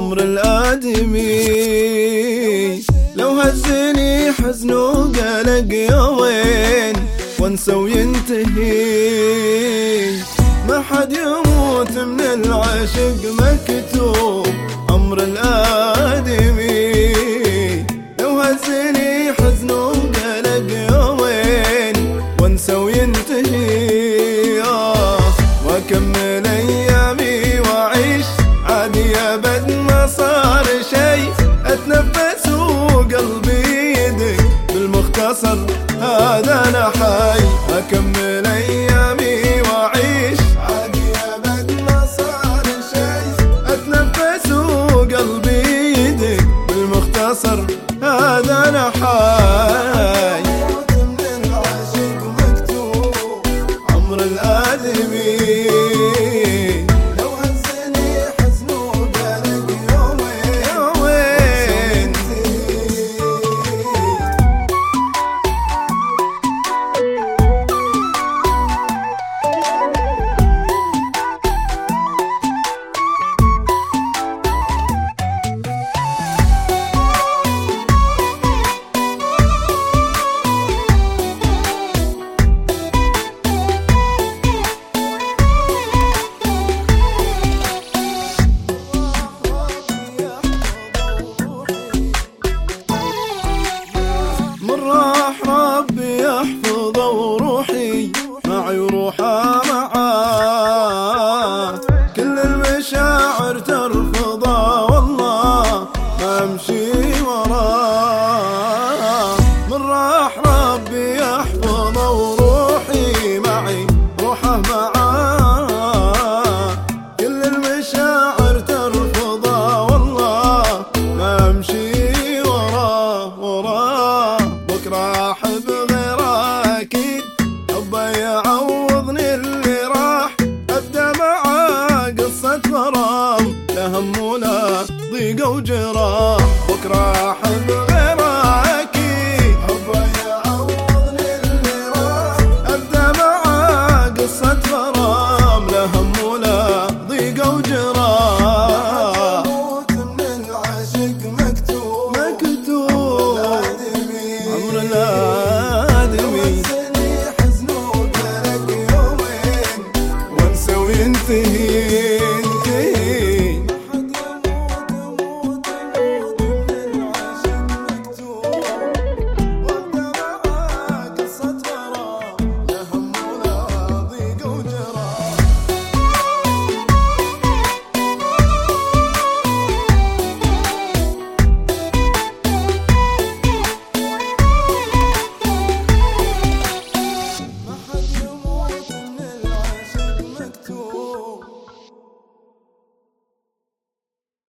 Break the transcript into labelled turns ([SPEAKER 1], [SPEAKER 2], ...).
[SPEAKER 1] عمر الآدمي. لو هزني حزن وقلق يومين وانسى وينتهي، ما حد يموت من العشق مكتوب عمر الآدمي. لو هزني حزن وقلق يومين وانسى وينتهي، واكمل ايامي واعيش عادي ابد ما صار شي، اتنفس وقلبي يدق بالمختصر هذا انا حي. اكمل ايامي واعيش عادي ابد ما صار شي، اتنفس وقلبي يدق بالمختصر هذا انا حي. من العاشق مكتوب عمر الآدمي. راح ربي يحفظه وروحي معي وروحه معاه، كل المشاعر ترفضه والله ما امشي وراه. من راح ربي يحفظه وروحي معي روحه معاه، كل المشاعر ترفضه والله ما امشي وراه. بكرة أحب غيره أكيد، حبه يعوضني اللي راح، أبدأ معاه قصة غرام لا هم ولا ضيق وجراح. بكرة أحب غيره أكيد، حبه يعوضني اللي راح، أبدأ معاه قصة غرام لا هم ولا ضيق وجراح. من العاشق مكتوب عمر الآدمي. حزن وقلق يومين وانسى وينتهي،